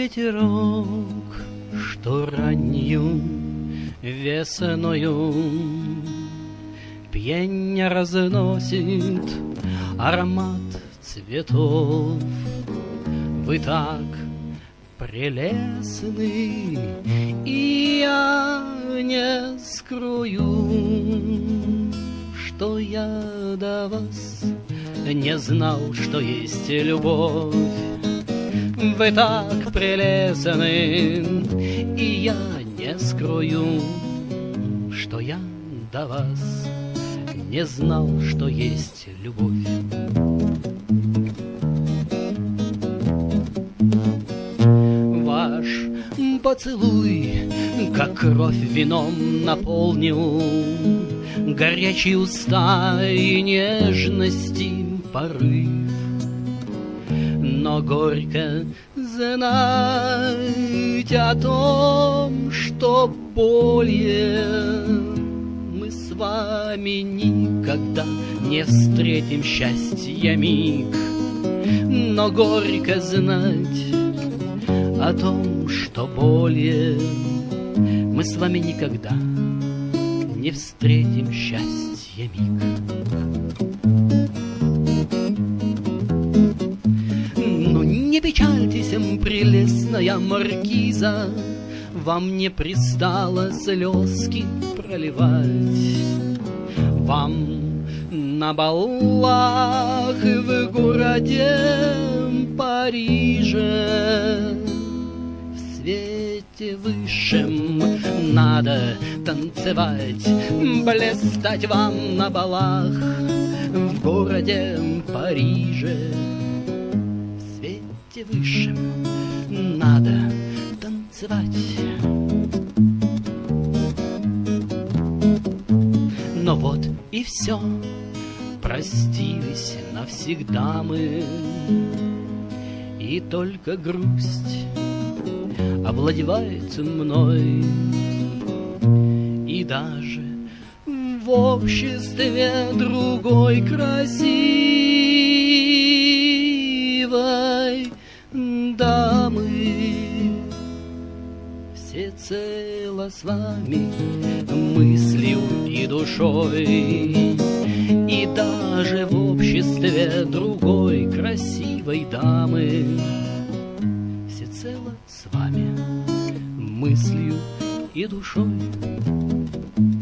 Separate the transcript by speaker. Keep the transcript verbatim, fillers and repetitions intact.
Speaker 1: ветерок, что раннюю весною пьяня разносит аромат цветов. Вы так прелестны, и я не скрою, что я до вас не знал, что есть любовь. Вы так прелестны, и я не скрою, что я до вас не знал, что есть любовь. Ваш поцелуй, как кровь вином наполнил горячие уста и нежности порыв. Но горько знать о том, что более мы с вами никогда не встретим счастья миг. Но горько знать о том, что более мы с вами никогда не встретим счастья миг. Ну не печальтесь, прелестная маркиза, вам не пристало слезки проливать. Вам на балах в городе Париже в свете высшем надо танцевать, блистать вам на балах в городе Париже. В свете высшем надо танцевать. Но вот и все, простились навсегда мы, и только грусть овладевает мной. И даже в обществе другой красивой дамы всецело с вами мыслью и душой. И даже в обществе другой красивой дамы всецело с вами мыслью и душой.